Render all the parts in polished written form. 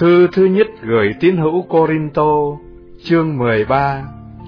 Thư thứ nhất gửi tín hữu Cô-rin-tô, chương 13.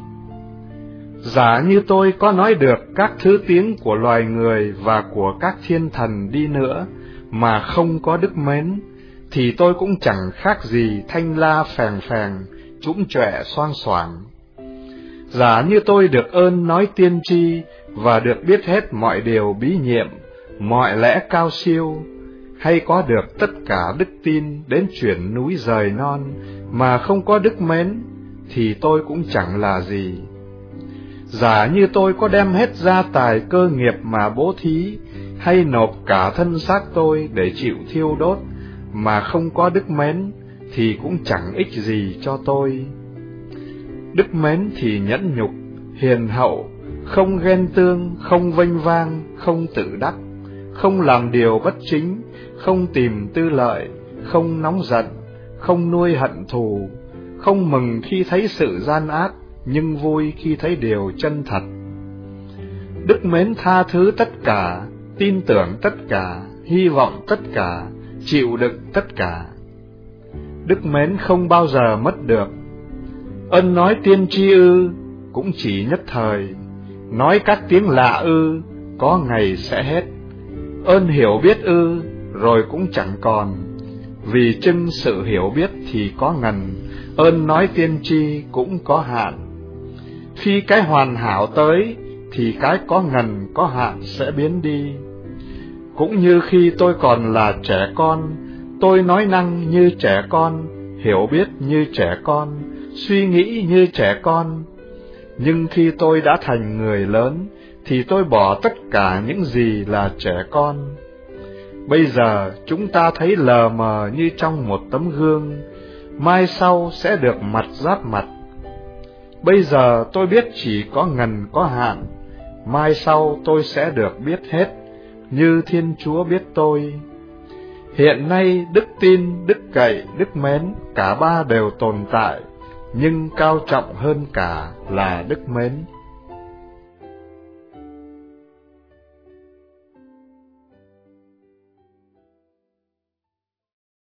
Giả như tôi có nói được các thứ tiếng của loài người và của các thiên thần đi nữa, mà không có đức mến, thì tôi cũng chẳng khác gì thanh la phèn phèn, trũng trọe xoang xoảng. Giả như tôi được ơn nói tiên tri, và được biết hết mọi điều bí nhiệm, mọi lẽ cao siêu, hay có được tất cả đức tin đến chuyển núi rời non, mà không có đức mến, thì tôi cũng chẳng là gì. Giả như tôi có đem hết gia tài cơ nghiệp mà bố thí, hay nộp cả thân xác tôi để chịu thiêu đốt, mà không có đức mến, thì cũng chẳng ích gì cho tôi. Đức mến thì nhẫn nhục, hiền hậu, không ghen tương, không vênh vang, không tự đắc, không làm điều bất chính, không tìm tư lợi, không nóng giận, không nuôi hận thù, không mừng khi thấy sự gian ác, nhưng vui khi thấy điều chân thật. Đức mến tha thứ tất cả, tin tưởng tất cả, hy vọng tất cả, chịu đựng tất cả. Đức mến không bao giờ mất được. Ơn nói tiên tri ư, cũng chỉ nhất thời, nói các tiếng lạ ư, có ngày sẽ hết. Ơn hiểu biết ư, rồi cũng chẳng còn, vì chưng sự hiểu biết thì có ngần, ơn nói tiên tri cũng có hạn. Khi cái hoàn hảo tới, thì cái có ngần có hạn sẽ biến đi. Cũng như khi tôi còn là trẻ con, tôi nói năng như trẻ con, hiểu biết như trẻ con, suy nghĩ như trẻ con. Nhưng khi tôi đã thành người lớn, thì tôi bỏ tất cả những gì là trẻ con. Bây giờ chúng ta thấy lờ mờ như trong một tấm gương, mai sau sẽ được mặt giáp mặt. Bây giờ tôi biết chỉ có ngần có hạn, mai sau tôi sẽ được biết hết, như Thiên Chúa biết tôi. Hiện nay đức tin, đức cậy, đức mến, cả ba đều tồn tại, nhưng cao trọng hơn cả là đức mến.